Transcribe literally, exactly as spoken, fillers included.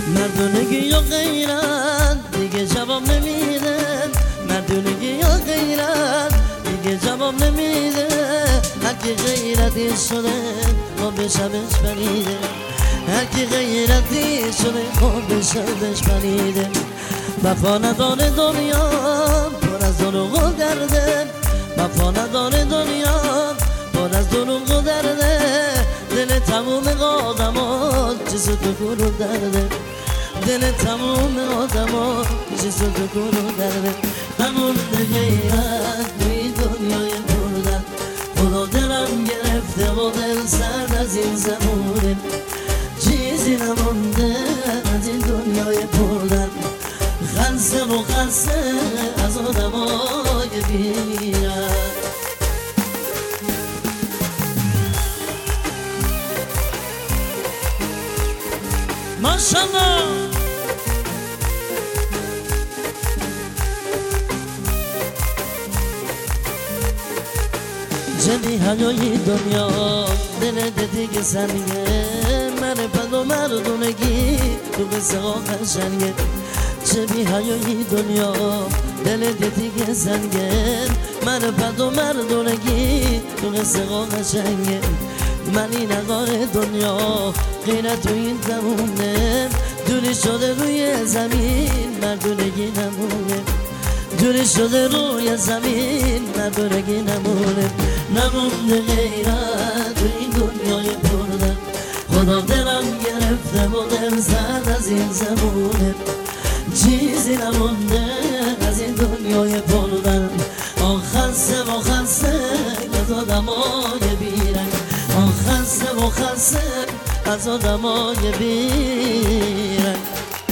مردونگی یا غیرت دیگه جواب نمیده، مردونگی یا غیرت دیگه جواب نمیده. هرکی غیرتی شده با به شبش بریده، هرکی غیرتی شده با به شبش بریده. وفا نداره دنیا پر از دروغ و درده، وفا نداره دنیا پر از دروغ و درده. دل تموم آدما چیزو تو گروه درده، دل تموم آدما چیزو تو گروه درده. نمونده غیرت توی دنیای بردن، خدا دلم گرفته و دل سرد از این زمونه. چیزی نمونده از این دنیای بردن، خلصه و خلصه از آدمای بیرن. ماشالله جدی حیای دنیا دل دیگه سنگه، من پد و مردونگی تو قصه ها قشنگه. جدی حیای دنیا دل دیگه سنگه، من پد و مردونگی تو قصه ها قشنگه. من این نگاه دنیا غیرت تو این زمونه، دوری شده روی زمین مردونگی نمونه، دوری شده روی زمین مردونگی نمونه. نمونده غیرت تو این دنیای بردن، خدا دلم گرفته و دل زد از این زمونه. چیزی نمونده از این دنیای بردن، آن خلصه و خلصه از آدمای بیرنگ، آن خلصه و خلصه از آدمای بیرنگ.